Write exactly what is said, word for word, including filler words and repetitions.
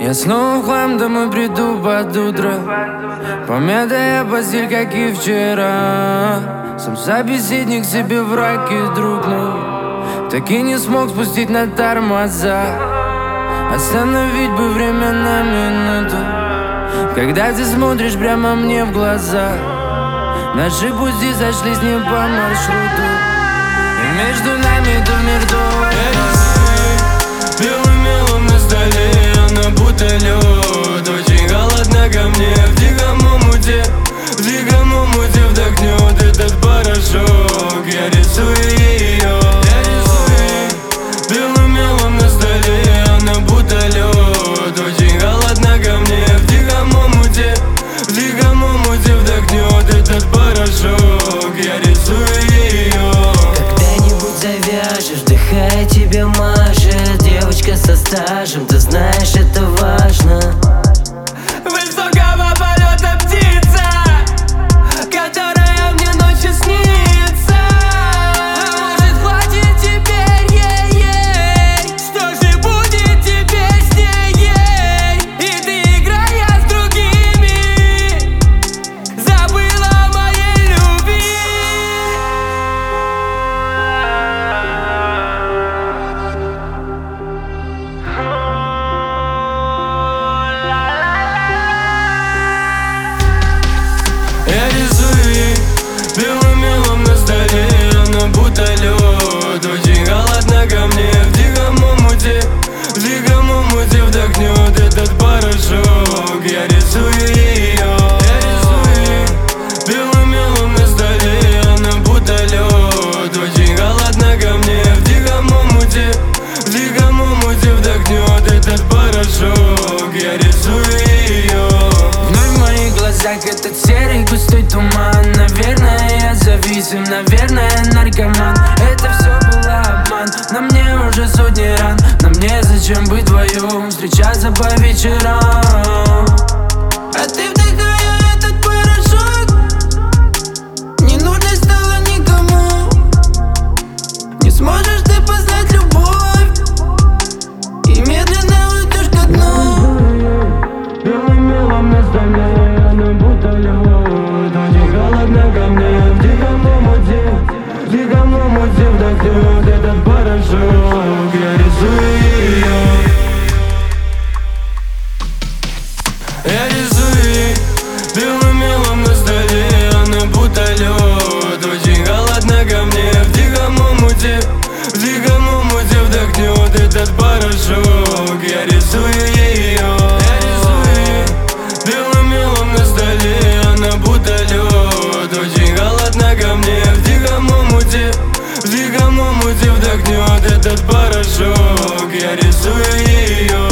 Я снова в хлам домой приду под утро, помятая постель, как и вчера. Сам собеседник себе враг и друг, но так и не смог спустить на тормоза. Остановить бы время на минуту, когда ты смотришь прямо мне в глаза. Наши пути сошлись не по маршруту, и между нами то мир, то белым мелом на столе, она будто лед. Очень холодно ко мне, в диком омуте, в диком омуте вдохнет этот порошок. Я рисую ее, я рисую белым мелом на столе, она будто лед. Очень холодно ко мне, в диком омуте, в диком омуте вдохнет этот порошок. Я рисую ее. Когда-нибудь завяжешь, вдыхая тебя мажет девочка со стажем, ты знаешь, это важно. Высокого полета птица, которая мне ночью снится. А может, хватит теперь ей-ей? Что же будет теперь с ней? И ты, играя с другими, забыла о моей любви. Я рисую ей белым мелом на столе, она будто лед. Очень холодно ко мне, в диком омуте, в диком омуте вдохнет этот порошок. Я рисую ее, я рисую ей белым мелом на столе, она будто лед. Очень холодно ко мне, в диком омуте, в диком омуте вдохнет этот порошок. Я рисую ее. вновь в моих глазах этот серый густой туман. Наверное, я зависим, наверное, наркоман. Это все был обман, на мне уже сотни ран. На мне зачем быть вдвоем, встречаться по вечерам? А ты, вдыхая этот порошок, не нужно стало никому. Не сможешь ты познать любовь, и медленно уйдешь ко дну. Белым мелом на столе, она будто лед. Очень холодно ко мне, в диком омуте, в диком омуте вдохнет этот порошок. Я рисую ее. Я рисую ей белым мелом на столе, она будто лед. Очень холодно ко мне, в диком омуте, в диком омуте вдохнет этот порошок. Я рисую ее. Я рисую ей белым мелом на столе, она будто лед. Очень холодно ко мне, в диком омуте, в диком омуте вдохнет этот порошок. Я рисую ее.